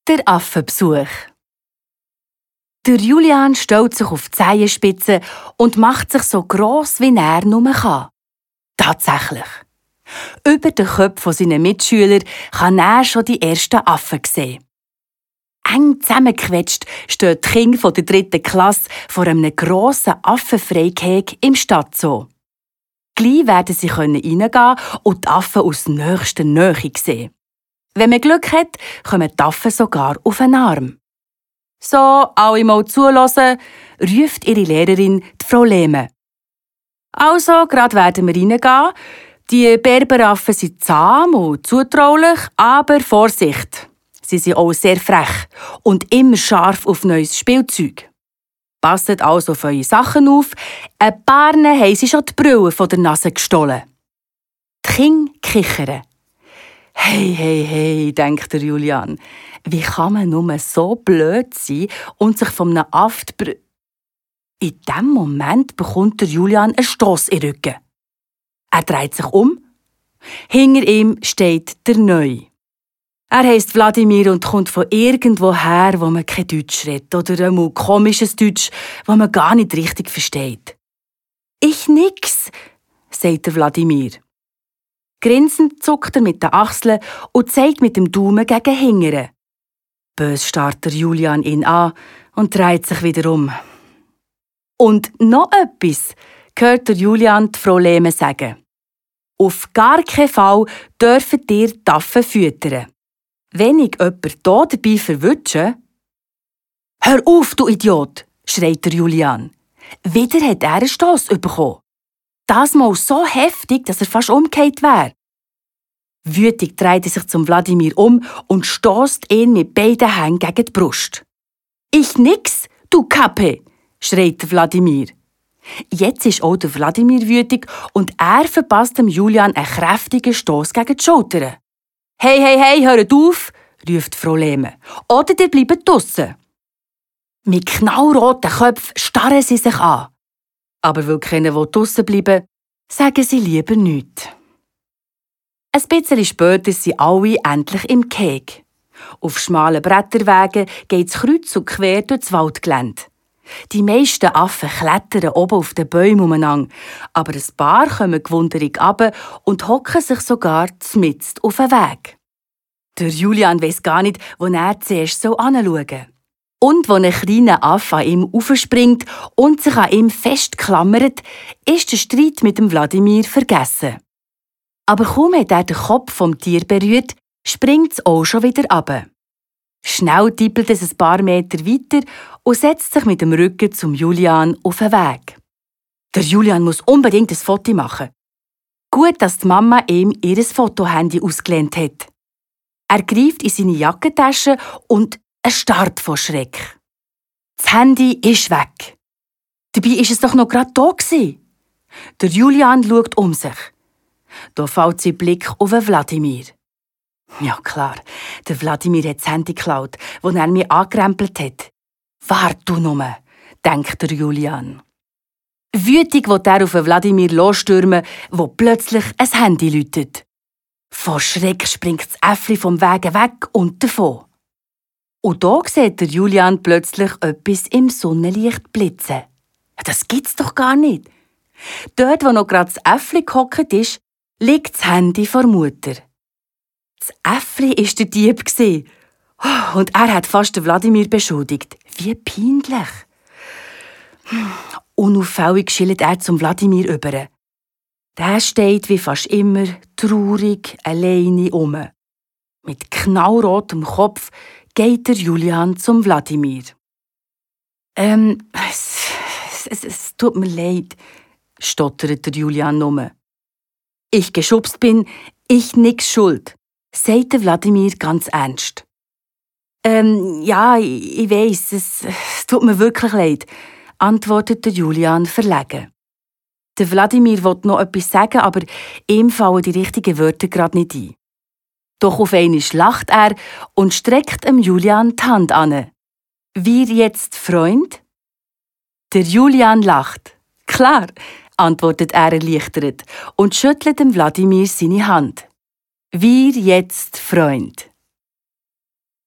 Der Affenbesuch. Der Julian stellt sich auf die Zehenspitze und macht sich so gross, wie er nur kann. Tatsächlich. Über den Köpfen seiner Mitschüler kann er schon die ersten Affen sehen. Eng zusammengequetscht stehen die Kinder der 3. Klasse vor einem grossen Affenfreigehege im Stadtzoo. Gleich werden sie reingehen und die Affen aus nächster Nähe sehen. Wenn man Glück hat, kommen die Affen sogar auf den Arm. «So, alle mal zuhören», ruft ihre Lehrerin, die Frau Lehme. «Also, gerade werden wir reingehen. Die Berberaffen sind zahm und zutraulich, aber Vorsicht! Sie sind auch sehr frech und immer scharf auf neues Spielzeug. Passet also auf eure Sachen auf, ein paar haben sie schon die Brille von der Nase gestohlen.» Die Kinder kichern. «Hey», denkt der Julian. «Wie kann man nur so blöd sein und sich von einem Aft In diesem Moment bekommt der Julian einen Stoss in den Rücken. Er dreht sich um. Hinter ihm steht der Neu. Er heisst Wladimir und kommt von irgendwoher, wo man kein Deutsch redet oder ein komisches Deutsch, das man gar nicht richtig versteht. «Ich nix», sagt der Wladimir. Grinsend zuckt er mit den Achseln und zeigt mit dem Daumen gegen Hingere. Bös starrt der Julian ihn an und dreht sich wieder um. Und noch etwas hört der Julian die Frau Lehme sagen. «Auf gar keinen Fall dürfen ihr die Affen füttern. Wenn ich jemanden hier dabei verwünsche...» «Hör auf, du Idiot!» schreit der Julian. Wieder hat er einen Stoss bekommen. Das Mal so heftig, dass er fast umgekehrt wäre. Wütig dreht er sich zum Wladimir um und stößt ihn mit beiden Händen gegen die Brust. «Ich nix, du Kappe!» schreit Wladimir. Jetzt ist auch der Wladimir wütig und er verpasst dem Julian einen kräftigen Stoss gegen die Schultern. Hey, hört auf!» ruft Frau Lehme. «Oder ihr bleibt draussen!» Mit knallroten Köpfen starren sie sich an. Aber weil keiner draussen bleiben will, sagen sie lieber nichts. Ein bisschen später sind alle endlich im Gehege. Auf schmalen Bretterwegen geht es kreuz und quer durch das Waldgelände. Die meisten Affen klettern oben auf den Bäumen umeinander, aber ein paar kommen gewundrig runter und hocken sich sogar zmitzt auf den Weg. Der Julian weiss gar nicht, wo er zuerst hinschauen soll. Und als ein kleiner Affe an ihm aufspringt und sich an ihm festklammert, ist der Streit mit dem Wladimir vergessen. Aber kaum hat er den Kopf vom Tier berührt, springt es auch schon wieder runter. Schnell tippelt es ein paar Meter weiter und setzt sich mit dem Rücken zum Julian auf den Weg. Der Julian muss unbedingt ein Foto machen. Gut, dass die Mama ihm ihr Fotohandy ausgelehnt hat. Er greift in seine Jackentasche und er starrt vor Schreck. Das Handy ist weg. Dabei war es doch noch gerade da. Der Julian schaut um sich. Da fällt sein Blick auf Wladimir. Ja klar, der Wladimir hat das Handy geklaut, das er mir angerempelt hat. «Wart du nur», denkt der Julian. Wütig will er auf Wladimir losstürmen, wo plötzlich ein Handy läutet. Vor Schreck springt das Äffli vom Weg weg und davon. Und da sieht der Julian plötzlich etwas im Sonnenlicht blitzen. Das gibt's doch gar nicht. Dort, wo noch gerade das Äffli gehockt ist, liegt das Handy vor Mutter. Das Äffli war der Dieb. Und er hat fast den Wladimir beschuldigt. Wie peinlich. Unauffällig schillt er zum Wladimir über. Der steht wie fast immer traurig alleine um. Mit knallrotem Kopf geht der Julian zum Wladimir. Es tut mir leid, stottert der Julian nur. «Ich geschubst bin, ich nix schuld», sagt der Wladimir ganz ernst. Ja, ich weiss, es tut mir wirklich leid», antwortet der Julian verlegen. Der Wladimir will noch etwas sagen, aber ihm fallen die richtigen Wörter gerade nicht ein. Doch auf einmal lacht er und streckt dem Julian die Hand an. «Wir jetzt Freund?» Der Julian lacht. «Klar», antwortet er erleichtert und schüttelt dem Wladimir seine Hand. «Wir jetzt Freund.»